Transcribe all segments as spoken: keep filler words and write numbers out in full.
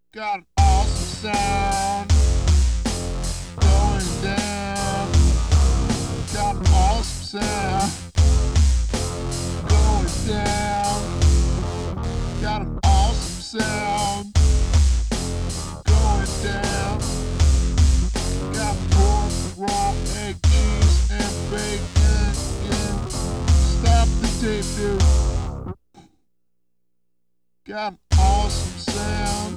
Got an awesome sound going down. Got an awesome sound going down. Got an awesome sound going down. Got pork, raw egg, cheese, and bacon. Yeah. Stop the tape, dude. Got an awesome sound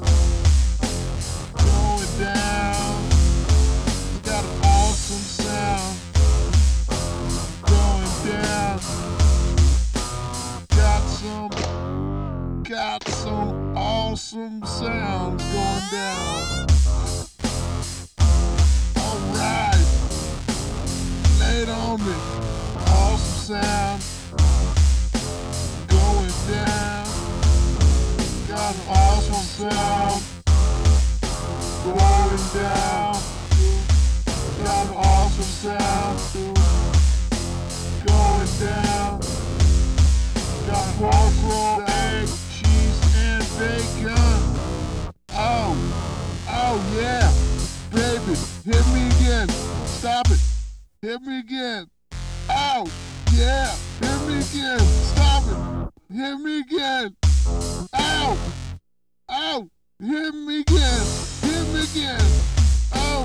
going down. Got an awesome sound going down. Got some, got some awesome sounds going down. Alright, lay it on me. Awesome sound going down. Got an awesome sound going down. Got an awesome sound going down. Got pork, raw egg, cheese, and bacon. Oh, oh yeah, baby, hit me again. Stop it. Hit me again. Oh, yeah, hit me again. Stop it. Hit me again. Ow! Ow! Hit me again! Hit me again! Oh!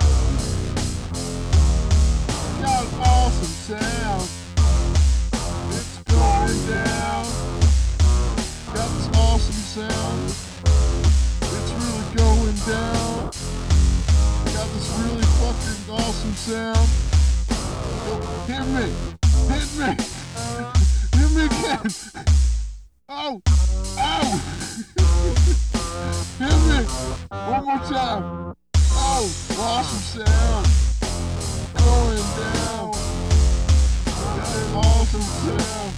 Got an awesome sound. It's going down. Got this awesome sound. It's really going down. Got this really fucking awesome sound. Hit me! Hit me! Hit me again! Oh! Ow! Hit me! One more time! Oh! Awesome sound! Going down! Got an awesome sound!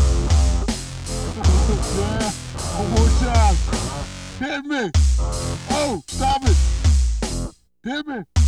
Yeah! One more time! Hit me! Oh! Stop it! Hit me!